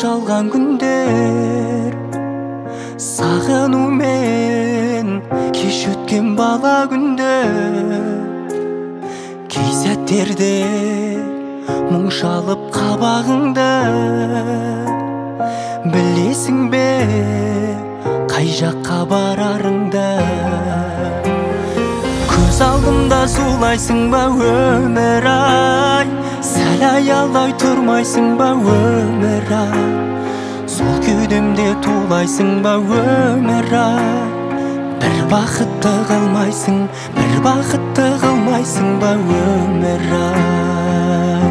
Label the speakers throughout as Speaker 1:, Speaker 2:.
Speaker 1: жалған күндер, сағынумен кеш өткен бала күндер. Кей сәттерде мұң шалып қабағыңды, білесің бе қай жаққа барарыңды. Көз алдымда зулайсың ба өмір ай, сәл аялай тұрмайсың ба өмір ай, сол кеудемде тулайсың ба өмір ай. Бір бақытты қылмайсың, бір бақытты қылмайсың ба өмір ай.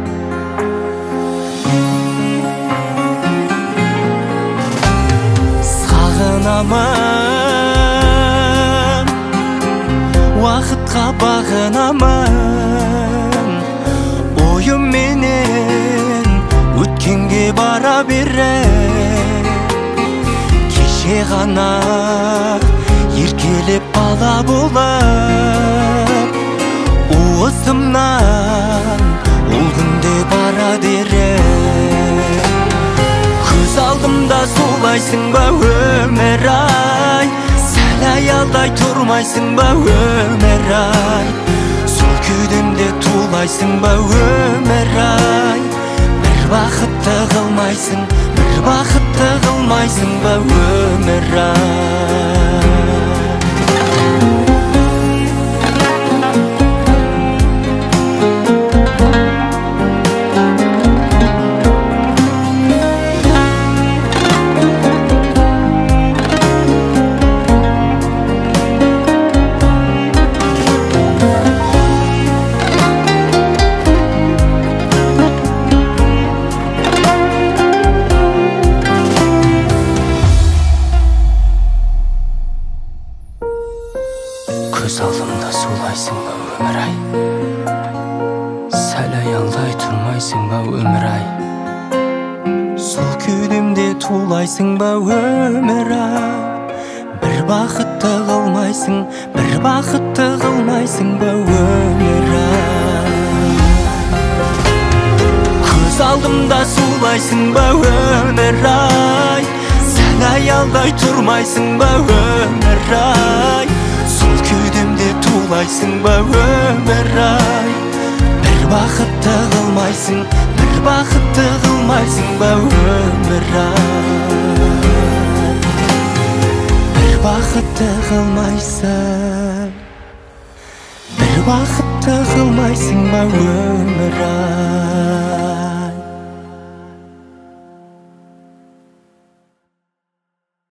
Speaker 1: Сағынамын, уақытқа бағынамын, ойымменен өткенге бара берем. Кеше ғана еркелеп бала болып, уысымнан ол күнде бара дерем. Көз алдымда зулайсың ба өмір ай, сәл аялдай тұрмайсың ба өмір ай, сол кеудемде тулайсың ба өмір ай. Бір бақытты қылмайсың, бір бақытты қылмайсың ба өмір ай. Көз алдымда зулайсың ба өмір ай, сәл аялдай тұрмайсың ба өмір ай, сол кеудемде тулайсың ба өмір ай. Бір бақытты қылмайсың, бір бақытты қылмайсың ба өмір ай. Көз алдымда зулайсың ба өмір ай, сәл аялдай тұрмайсың ба өмір ай, сол кеудемде тулайсың ба өмір ай. Бір бақытты қылмайсың, бір бақытты қылмайсың ба өмір ай. Бір бақытты қылмайсың, бір бақытты қылмайсың ба өмір ай.